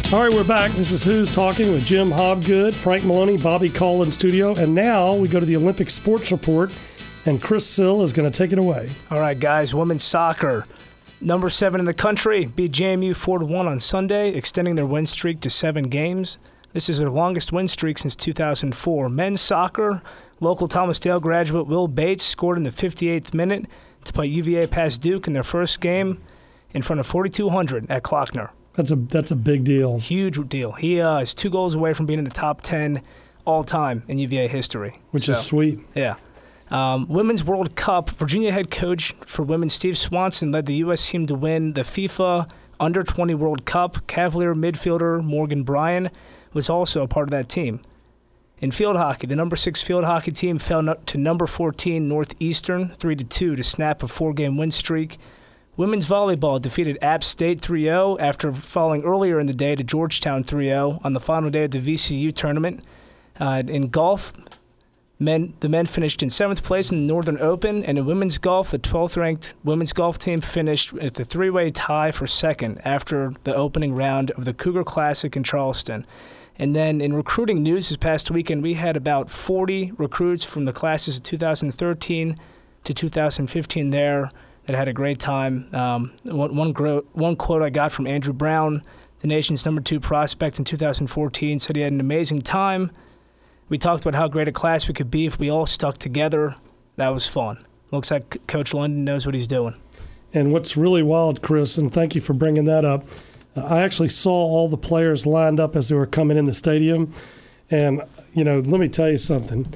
All right, we're back. This is Who's Talking with Jim Hobgood, Frank Maloney, Bobby Call in studio. And now we go to the Olympic Sports Report, and Chris Sill is going to take it away. All right, guys, women's soccer. Number 7 in the country beat JMU 4-1 on Sunday, extending their win streak to 7 games. This is their longest win streak since 2004. Men's soccer, local Thomas Dale graduate Will Bates scored in the 58th minute to play UVA past Duke in their first game in front of 4,200 at Klockner. That's a big deal. Huge deal. He is 2 goals away from being in the top 10 all time in UVA history. Which is sweet. Yeah. Women's World Cup, Virginia head coach for women Steve Swanson led the U.S. team to win the FIFA Under-20 World Cup. Cavalier midfielder Morgan Bryan was also a part of that team. In field hockey, the number 6 field hockey team fell to number 14 Northeastern 3-2 to snap a 4-game win streak. Women's volleyball defeated App State 3-0 after falling earlier in the day to Georgetown 3-0 on the final day of the VCU tournament. In golf, the men finished in 7th place in the Northern Open, and in women's golf, the 12th-ranked women's golf team finished with a 3-way tie for 2nd after the opening round of the Cougar Classic in Charleston. And then in recruiting news this past weekend, we had about 40 recruits from the classes of 2013 to 2015 there that had a great time. One quote I got from Andrew Brown, the nation's number 2 prospect in 2014, said he had an amazing time. We talked about how great a class we could be if we all stuck together. That was fun. Looks like Coach London knows what he's doing. And what's really wild, Chris, and thank you for bringing that up, I actually saw all the players lined up as they were coming in the stadium. And, let me tell you something.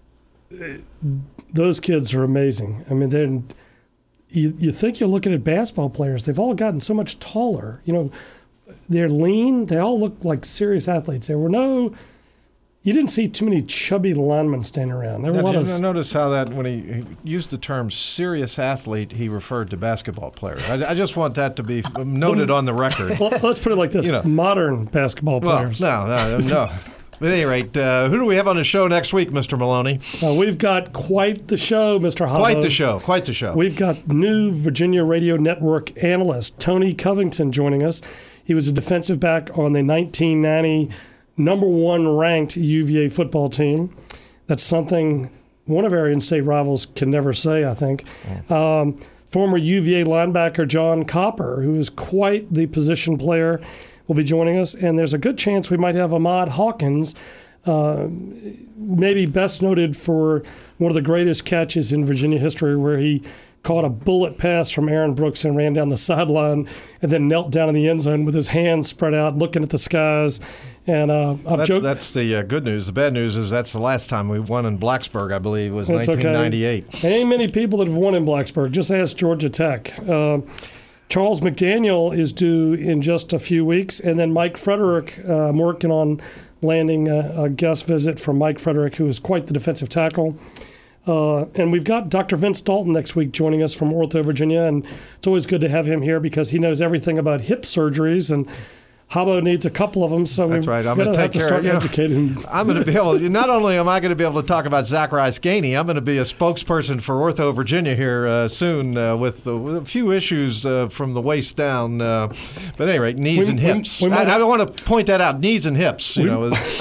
Those kids are amazing. I mean, you think you're looking at basketball players. They've all gotten so much taller. They're lean. They all look like serious athletes. You didn't see too many chubby linemen standing around. There were a lot of. Notice how that when he used the term serious athlete, he referred to basketball players. I just want that to be noted on the record. Well, let's put it like this: modern basketball players. No. At any rate, who do we have on the show next week, Mr. Maloney? We've got quite the show, Mr. Hobbo. Quite the show. We've got new Virginia Radio Network analyst Tony Covington joining us. He was a defensive back on the 1990 number 1 ranked UVA football team. That's something one of our in-state rivals can never say, I think. Former UVA linebacker John Copper, who is quite the position player, will be joining us, and there's a good chance we might have Ahmad Hawkins, maybe best noted for one of the greatest catches in Virginia history, where he caught a bullet pass from Aaron Brooks and ran down the sideline and then knelt down in the end zone with his hands spread out looking at the skies. And that's the good news. The bad news is that's the last time we won in Blacksburg, I believe, was 1998. Okay. Ain't many people that have won in Blacksburg. Just ask Georgia Tech. Charles McDaniel is due in just a few weeks, and then Mike Frederick, I'm working on landing a guest visit from Mike Frederick, who is quite the defensive tackle. And we've got Dr. Vince Dalton next week joining us from Ortho, Virginia, and it's always good to have him here because he knows everything about hip surgeries, and Hobbo needs a couple of them, so that's right. I'm going to take care of educating him. I'm going to be able. Not only am I going to be able to talk about Zacharias Gainey, I'm going to be a spokesperson for Ortho Virginia here soon with a few issues from the waist down. But at any rate, knees and hips. I don't want to point that out. Knees and hips. We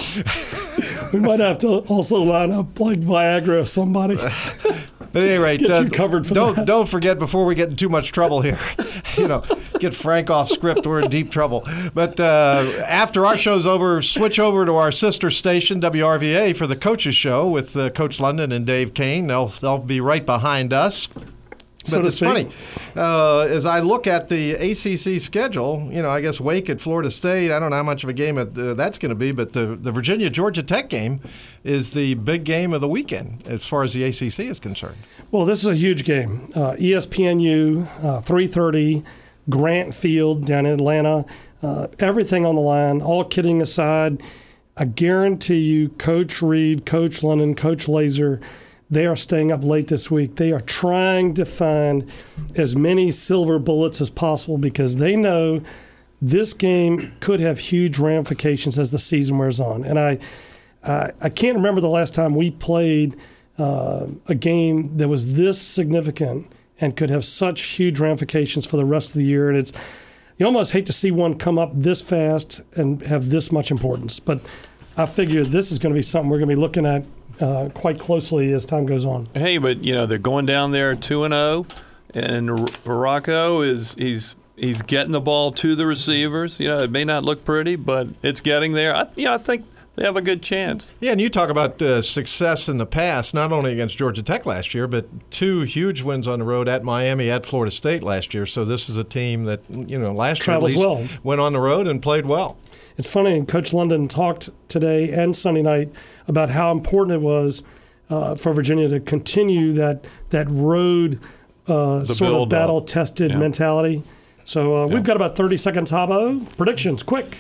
might have to also line up like Viagra or somebody. But at any rate, get you covered for that. Don't forget before we get in too much trouble here. Get Frank off script. We're in deep trouble. But after our show's over, switch over to our sister station, WRVA, for the Coaches Show with Coach London and Dave Kane. They'll be right behind us. But it's funny. As I look at the ACC schedule, I guess Wake at Florida State, I don't know how much of a game that's going to be, but the Virginia-Georgia Tech game is the big game of the weekend as far as the ACC is concerned. Well, this is a huge game. ESPNU, 3:30, Grant Field down in Atlanta. Everything on the line, all kidding aside. I guarantee you Coach Reed, Coach London, Coach Laser, they are staying up late this week. They are trying to find as many silver bullets as possible because they know this game could have huge ramifications as the season wears on. And I can't remember the last time we played a game that was this significant and could have such huge ramifications for the rest of the year. And it's, you almost hate to see one come up this fast and have this much importance. But I figure this is going to be something we're going to be looking at quite closely as time goes on. Hey, but they're going down there 2-0, and Rocco he's getting the ball to the receivers. It may not look pretty, but it's getting there. I think they have a good chance. Yeah, and you talk about success in the past, not only against Georgia Tech last year, but 2 huge wins on the road at Miami, at Florida State last year. So this is a team that, last year at least went on the road and played well. It's funny, Coach London talked today and Sunday night about how important it was for Virginia to continue that road sort of battle-tested mentality. So we've got about 30 seconds, Habbo. Predictions, quick.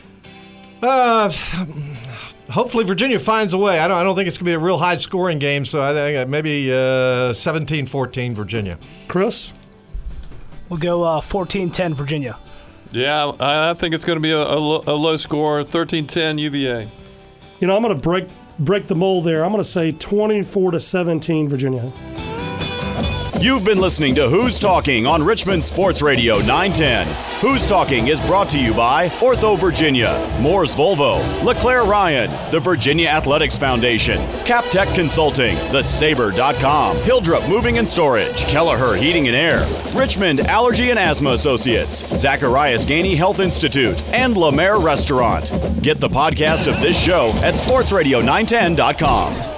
Hopefully Virginia finds a way. I don't think it's going to be a real high-scoring game, so I think maybe 17-14 Virginia. Chris? We'll go 14-10 Virginia. Yeah, I think it's going to be a low score, 13-10 UVA. I'm going to break the mold there. I'm going to say 24-17 Virginia. You've been listening to Who's Talking on Richmond Sports Radio 910. Who's Talking is brought to you by Ortho Virginia, Moore's Volvo, LeClaire Ryan, the Virginia Athletics Foundation, CapTech Consulting, TheSaber.com, Hildrup Moving and Storage, Kelleher Heating and Air, Richmond Allergy and Asthma Associates, Zacharias Gainey Health Institute, and La Mer Restaurant. Get the podcast of this show at sportsradio910.com.